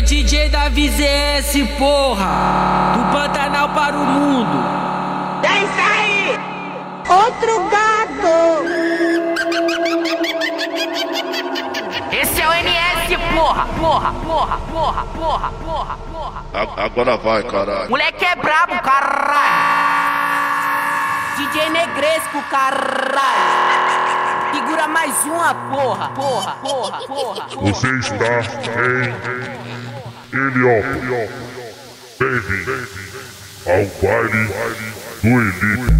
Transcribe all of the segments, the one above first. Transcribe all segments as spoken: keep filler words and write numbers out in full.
D J da V Z S, porra, do Pantanal para o mundo. É isso aí! Outro gato! Esse é o M S, porra, porra, porra, porra, porra, porra, porra. Agora vai, caralho. Moleque é brabo, caralho. D J Negresco, caralho. Segura mais uma, porra, porra, porra, porra. Você está em Heliópolis. Bem-vindo ao baile do Elite.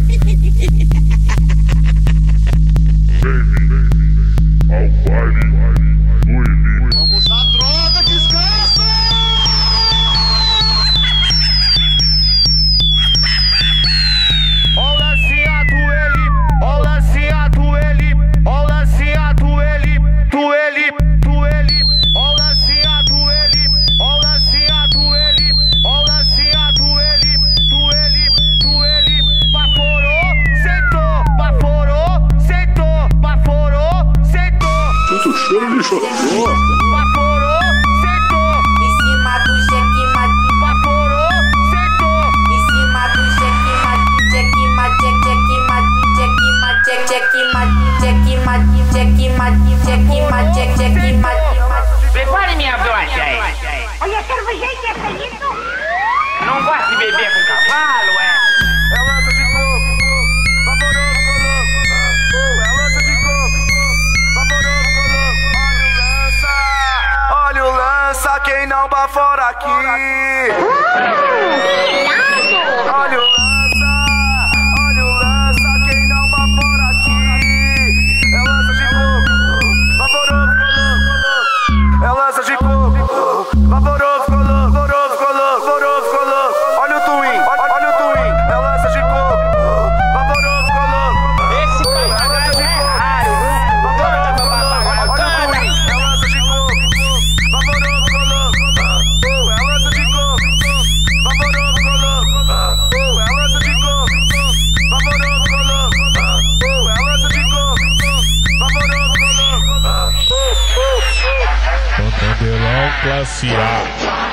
Bem-vindo ao baile do Elite. Vamos à droga, desgraça! Ó o lancinha do ele, ó o lancinha do ele, ó o lancinha do ele, do ele, do ele, ó o lancinha do ele, ó o lancinha do ele, ó o lancinha do ele, do ele, do ele, baforou, sentou, baforou, sentou, baforou, sentou. Sinto cheiro de chocô. Baforou, sentou. Em cima do checkmate, Baforou, sentou. em cima do checkmate, checkmate, checkmate, checkmate, checkmate, checkmate, checkmate, checkmate, checkmate. Prepare minha brocha aí. Olha a cervejinha, é isso? Não gosta de beber com cavalo, é? É lança de coco, vaporoso, coloco. É lança de coco, vaporoso, coloco. Olha o lança, olha o lança, quem não bafora aqui. Olha o lança, olha o lança, quem não bafora aqui. É lança de coco, vaporoso, coloco. É lança de coco, vaporoso, coloco, vaporoso, coloco, vaporoso, coloco. Olha o twin, olha, olha o twin. É lança de coco, vaporoso, coloco. Esse papagaio é raro, viu? Vaporoso, coloco. Olha o twin. É lança de coco, vaporoso, coloco. É lança de coco, vaporoso, coloco. É lança de coco, vaporoso, coloco. É lança de coco, vaporoso, coloco. Pantanal classe A.